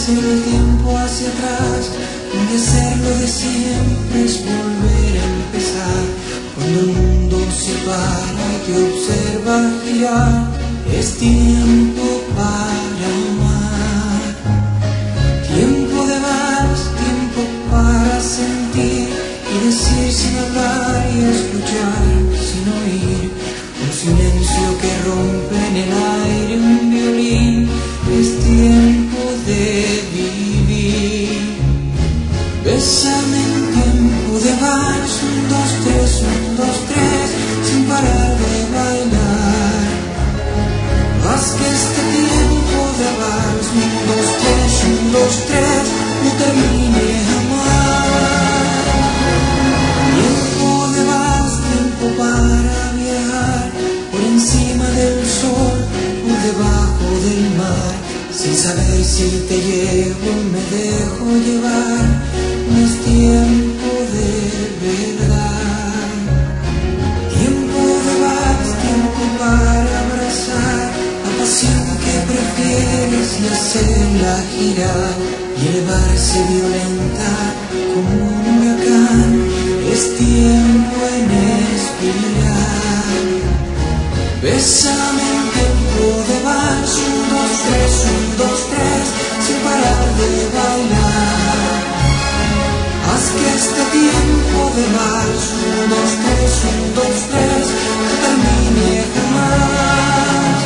hacer el tiempo hacia atrás, donde hacerlo de siempre es volver a empezar. Cuando el mundo se para y te observa girar, es tiempo para amar. Tiempo de vals, tiempo para sentir y decir sin hablar y escuchar sin oír. Un silencio que rompe en el aire un violín, es tiempo de vivir. Bésame en tiempo de vals, 1, 2, 3, 1, 2, 3, sin parar de bailar. Haz que este tiempo de vals, 1, 2, 3, 1, 2, 3, no termine jamás. Tiempo de vals, tiempo para viajar por encima del sol, por debajo del mar, sin saber si te llevo o me dejo llevar. No es tiempo de verdad. Tiempo de vals, tiempo para abrazar la pasión que prefieres y hacerla girar y elevarse violenta como un huracán. Es tiempo en expirar. Bésame en tiempo de vals, 1, 2, 3, 1, 2, 3, sin parar de bailar. Haz que este tiempo de vals, 1, 2, 3, 1, 2, 3, no termine jamás.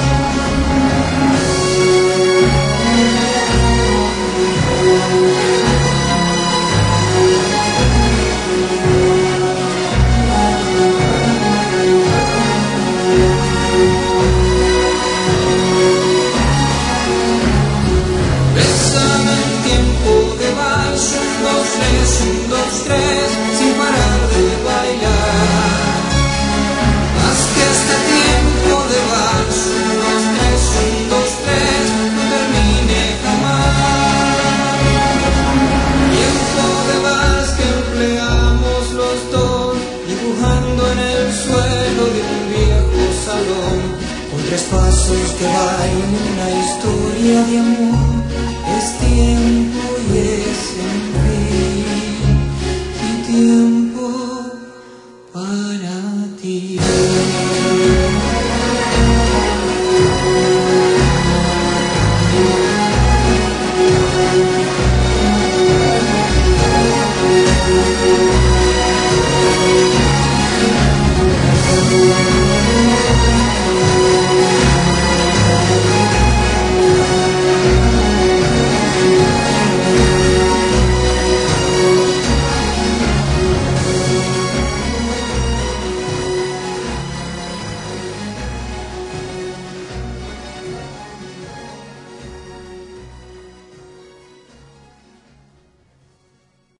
Bésame en tiempo de vals, 1, 2, 3, 1, 2, 3, sin parar de bailar. Haz que este tiempo de vals, 1, 2, 3, 1, 2, 3, no termine jamás. Tiempo de vals que empleamos los dos, dibujando en el suelo de un viejo salón, con 3 pasos que bailan una historia de amor.